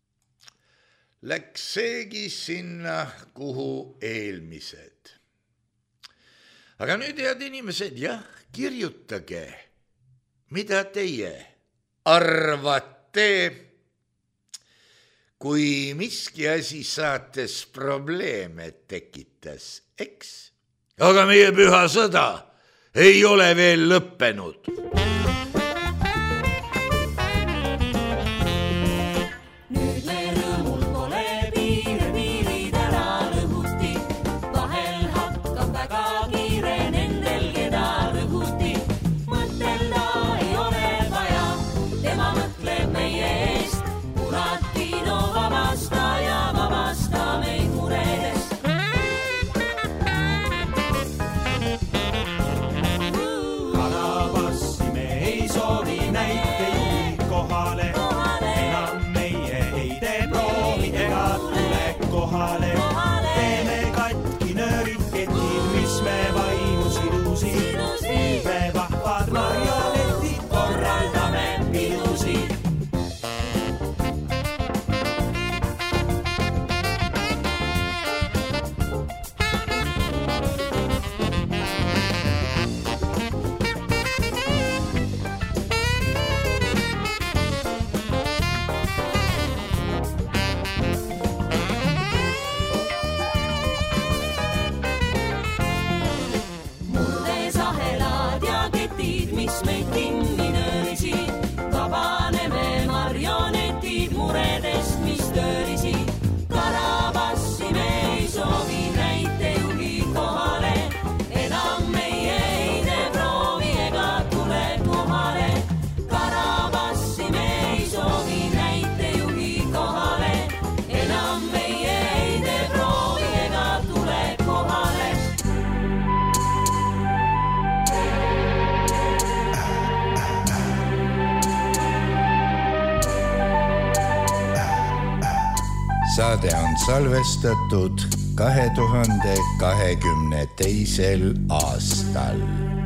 Läks seegi sinna, kuhu eelmised. Aga nüüd, head inimesed, jah, kirjutage, mida teie arvate, kui miski asi saates probleeme tekitas, eks? Aga meie püha sõda ei ole veel lõppenud. Nüüd me rõõmul pole piire, piirid ära rõhuti. Vahel hakkab väga kiire nendel, keda rõhuti. Mõtelda ei ole vaja, tema mõtleb meie eest. Kuratino vabasta ja vabasta meid muredest. Karabassi me ei soovi näite juhi kohale. Enam meie ei tee proovi ega tule kohale. Teeme katki nöörid ketid, mis me vaimus ilusid. Me vahvad marionetid korraldame pidusid. Murdes ahelad ja ketid, mis meid kinni nöörisid. Vabaneme marionetid muredest, mis töörisid. Karabassi me ei soovi näitejuhi kohale. Enam meie ei tee proovi ega tule kohale. Karabassi me ei soovi näitejuhi kohale. Enam meie ei tee proovi ega tule kohale. Saade on salvestatud kahe tuhande kahekümne teisel aastal.